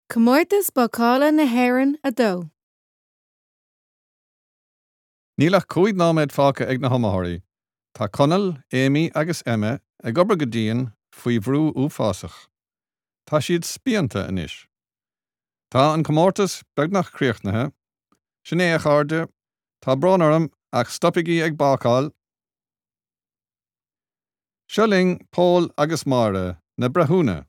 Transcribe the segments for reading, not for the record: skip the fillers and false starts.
Comórtas bocála na hÉireann a dó. Nílach cúig náméid fáca ag na hiomaitheoirí. Tá Conal, Amy agus Emma ag obair go dtíon faoi bhrú uafásach. Tá siad spianta inis. Tá an comórtas beagnach críochnathe, sin é a chairde, tá bronarm ach stopaigí ag bácáil. Seoling, Paul agus Máire na brathúna.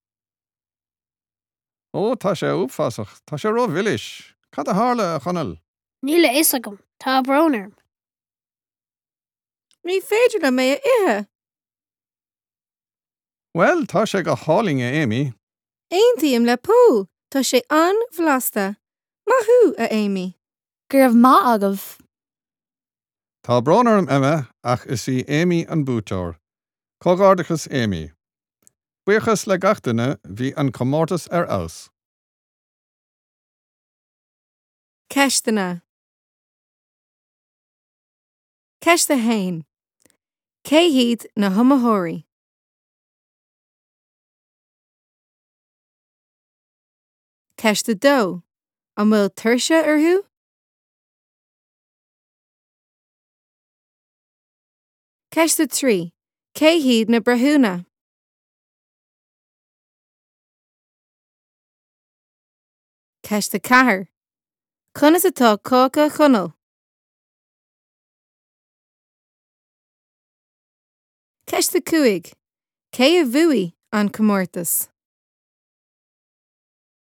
Ó, tá sé uafásach, tá sé roimh vilis. Cad a tharla a Conal? Níl is agam, tá brónarm. Ní féidir le mé a ithe. Well, tá sé go háling a Amy. Aontaíim le pó, tá sé an-bhlasta. Maithú a Amy. Gur raibh maith agah. Tá bronarm Emma ach is í Amy an búteoir. Cógárdachas Amy. Buchas le gachtainna bhí an comórtas ar aus. Ceistena. Ceiste hain. Cé hiad na hiomaitheoirí. Ceiste dó. An bhfuil tuirse orthu? Ceiste trí. Cé hiad na brathúna. Ceiste cathair. Conas atá cóca chonal. Ceiste cúig. Cé a bhuaigh an comórtas.